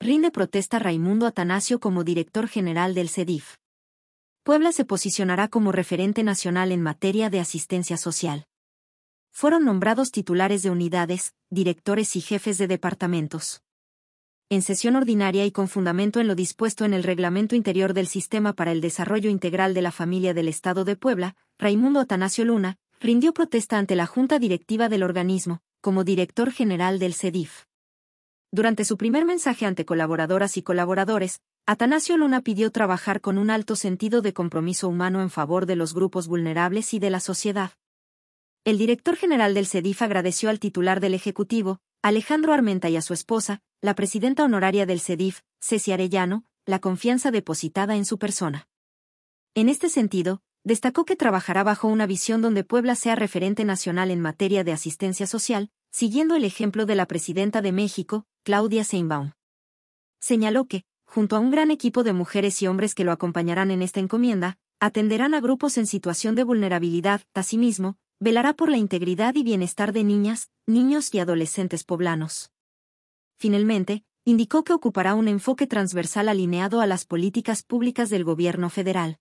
Rinde protesta Raimundo Atanasio como director general del CEDIF. Puebla se posicionará como referente nacional en materia de asistencia social. Fueron nombrados titulares de unidades, directores y jefes de departamentos. En sesión ordinaria y con fundamento en lo dispuesto en el Reglamento Interior del Sistema para el Desarrollo Integral de la Familia del Estado de Puebla, Raimundo Atanasio Luna rindió protesta ante la Junta Directiva del organismo, como director general del CEDIF. Durante su primer mensaje ante colaboradoras y colaboradores, Atanasio Luna pidió trabajar con un alto sentido de compromiso humano en favor de los grupos vulnerables y de la sociedad. El director general del CEDIF agradeció al titular del Ejecutivo, Alejandro Armenta, y a su esposa, la presidenta honoraria del CEDIF, Ceci Arellano, la confianza depositada en su persona. En este sentido, destacó que trabajará bajo una visión donde Puebla sea referente nacional en materia de asistencia social, siguiendo el ejemplo de la presidenta de México, Claudia Sheinbaum. Señaló que, junto a un gran equipo de mujeres y hombres que lo acompañarán en esta encomienda, atenderán a grupos en situación de vulnerabilidad. Asimismo, velará por la integridad y bienestar de niñas, niños y adolescentes poblanos. Finalmente, indicó que ocupará un enfoque transversal alineado a las políticas públicas del gobierno federal.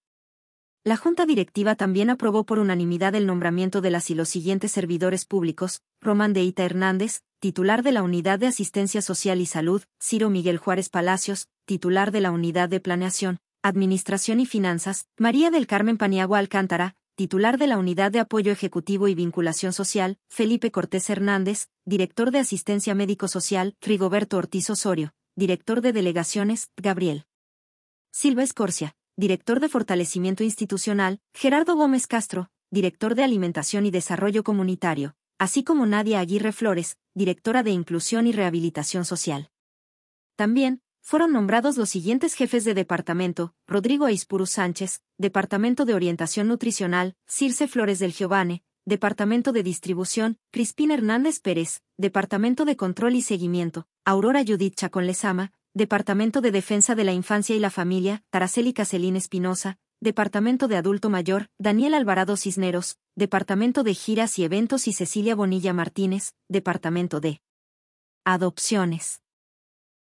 La Junta Directiva también aprobó por unanimidad el nombramiento de las y los siguientes servidores públicos: Román de Ita Hernández, titular de la Unidad de Asistencia Social y Salud; Ciro Miguel Juárez Palacios, titular de la Unidad de Planeación, Administración y Finanzas; María del Carmen Paniagua Alcántara, titular de la Unidad de Apoyo Ejecutivo y Vinculación Social; Felipe Cortés Hernández, director de Asistencia Médico-Social; Rigoberto Ortiz Osorio, director de Delegaciones; Gabriel Silva Escorcia, director de Fortalecimiento Institucional; Gerardo Gómez Castro, director de Alimentación y Desarrollo Comunitario, así como Nadia Aguirre Flores, directora de Inclusión y Rehabilitación Social. También fueron nombrados los siguientes jefes de departamento: Rodrigo Aispuru Sánchez, Departamento de Orientación Nutricional; Circe Flores del Giovane, Departamento de Distribución; Crispín Hernández Pérez, Departamento de Control y Seguimiento; Aurora Judith Chacón Lezama, Departamento de Defensa de la Infancia y la Familia; Taraceli Caselín Espinosa, Departamento de Adulto Mayor; Daniel Alvarado Cisneros, Departamento de Giras y Eventos; y Cecilia Bonilla Martínez, Departamento de Adopciones.